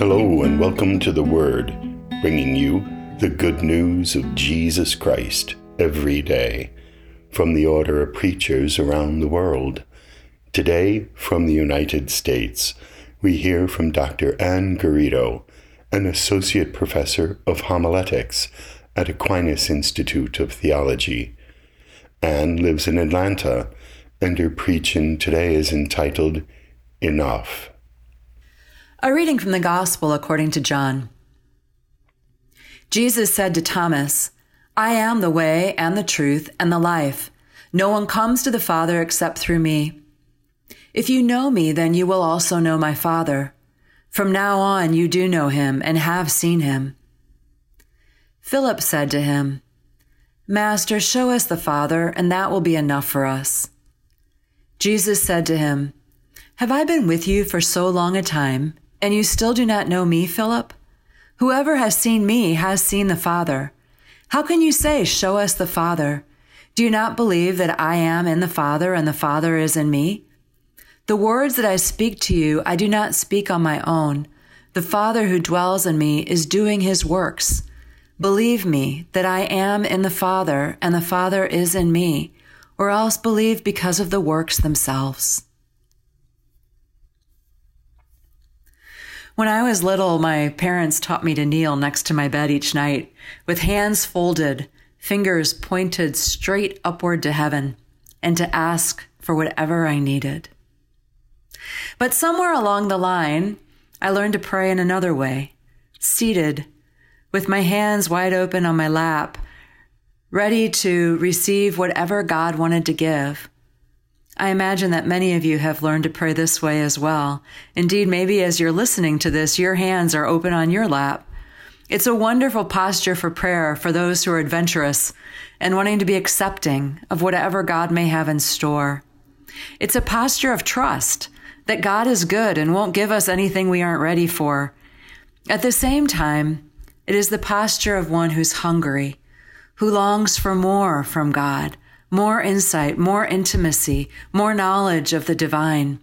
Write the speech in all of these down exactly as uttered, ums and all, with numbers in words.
Hello and welcome to The Word, bringing you the good news of Jesus Christ every day from the order of preachers around the world. Today, from the United States, we hear from Doctor Anne Garrido, an associate professor of homiletics at Aquinas Institute of Theology. Anne lives in Atlanta, and her preaching today is entitled Enough. A reading from the Gospel according to John. Jesus said to Thomas, "I am the way and the truth and the life. No one comes to the Father except through me. If you know me, then you will also know my Father. From now on you do know him and have seen him." Philip said to him, "Master, show us the Father, and that will be enough for us." Jesus said to him, "Have I been with you for so long a time, and you still do not know me, Philip? Whoever has seen me has seen the Father. How can you say, 'Show us the Father'? Do you not believe that I am in the Father and the Father is in me? The words that I speak to you, I do not speak on my own. The Father who dwells in me is doing his works. Believe me that I am in the Father and the Father is in me, or else believe because of the works themselves." When I was little, my parents taught me to kneel next to my bed each night, with hands folded, fingers pointed straight upward to heaven, and to ask for whatever I needed. But somewhere along the line, I learned to pray in another way, seated, with my hands wide open on my lap, ready to receive whatever God wanted to give. I imagine that many of you have learned to pray this way as well. Indeed, maybe as you're listening to this, your hands are open on your lap. It's a wonderful posture for prayer for those who are adventurous and wanting to be accepting of whatever God may have in store. It's a posture of trust that God is good and won't give us anything we aren't ready for. At the same time, it is the posture of one who's hungry, who longs for more from God, more insight, more intimacy, more knowledge of the divine.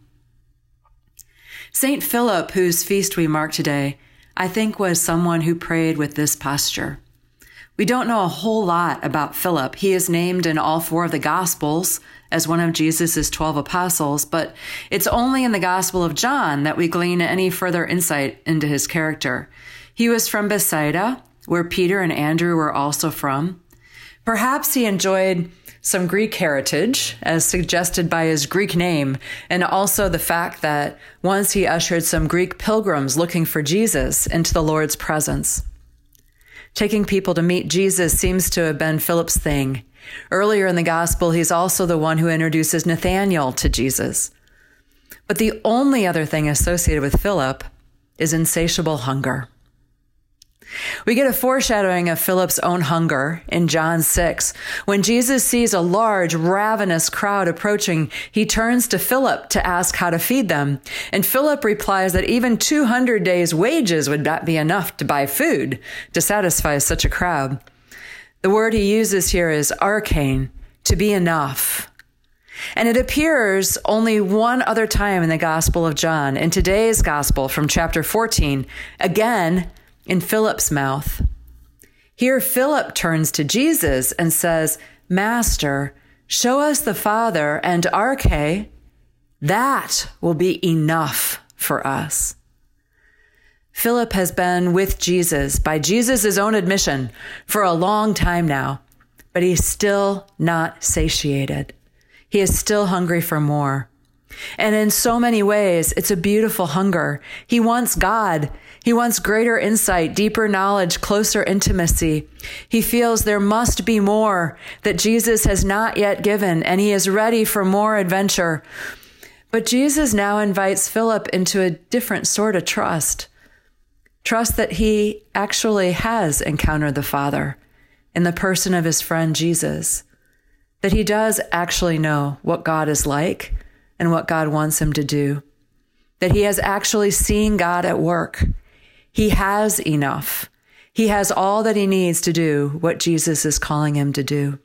Saint Philip, whose feast we mark today, I think was someone who prayed with this posture. We don't know a whole lot about Philip. He is named in all four of the Gospels as one of Jesus' twelve apostles, but it's only in the Gospel of John that we glean any further insight into his character. He was from Bethsaida, where Peter and Andrew were also from. Perhaps he enjoyed some Greek heritage, as suggested by his Greek name, and also the fact that once he ushered some Greek pilgrims looking for Jesus into the Lord's presence. Taking people to meet Jesus seems to have been Philip's thing. Earlier in the gospel, he's also the one who introduces Nathanael to Jesus. But the only other thing associated with Philip is insatiable hunger. We get a foreshadowing of Philip's own hunger in John six. When Jesus sees a large, ravenous crowd approaching, he turns to Philip to ask how to feed them. And Philip replies that even two hundred days' wages would not be enough to buy food to satisfy such a crowd. The word he uses here is archein, to be enough. And it appears only one other time in the Gospel of John, in today's Gospel from chapter fourteen, again, in Philip's mouth. Here, Philip turns to Jesus and says, "Master, show us the Father, and arche, that will be enough for us." Philip has been with Jesus, by Jesus' own admission, for a long time now, but he's still not satiated. He is still hungry for more. And in so many ways, it's a beautiful hunger. He wants God. He wants greater insight, deeper knowledge, closer intimacy. He feels there must be more that Jesus has not yet given, and he is ready for more adventure. But Jesus now invites Philip into a different sort of trust. Trust that he actually has encountered the Father in the person of his friend Jesus. That he does actually know what God is like and what God wants him to do. That he has actually seen God at work. He has enough. He has all that he needs to do what Jesus is calling him to do.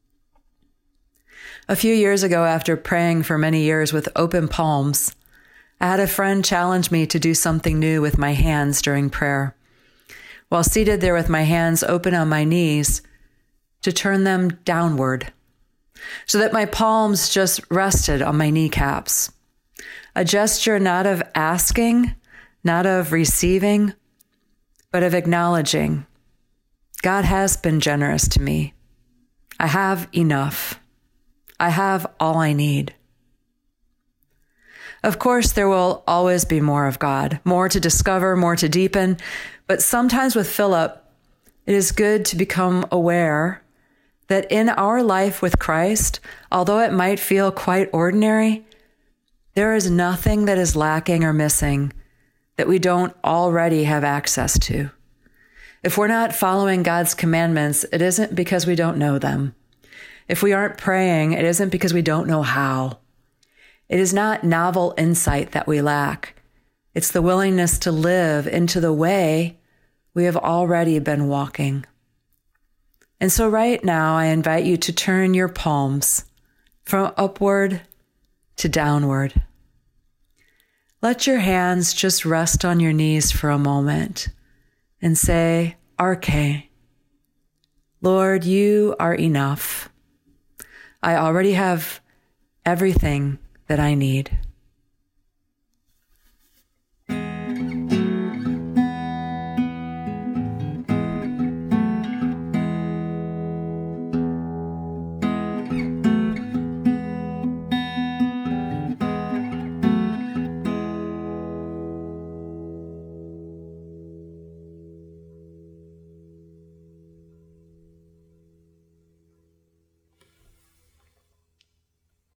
A few years ago, after praying for many years with open palms, I had a friend challenge me to do something new with my hands during prayer. While seated there with my hands open on my knees, to turn them downward, so that my palms just rested on my kneecaps. A gesture not of asking, not of receiving, but of acknowledging, God has been generous to me. I have enough. I have all I need. Of course, there will always be more of God, more to discover, more to deepen. But sometimes with Philip, it is good to become aware that in our life with Christ, although it might feel quite ordinary, there is nothing that is lacking or missing that we don't already have access to. If we're not following God's commandments, it isn't because we don't know them. If we aren't praying, it isn't because we don't know how. It is not novel insight that we lack. It's the willingness to live into the way we have already been walking. And so right now, I invite you to turn your palms from upward to downward. Let your hands just rest on your knees for a moment and say, Arche, Lord, you are enough. I already have everything that I need.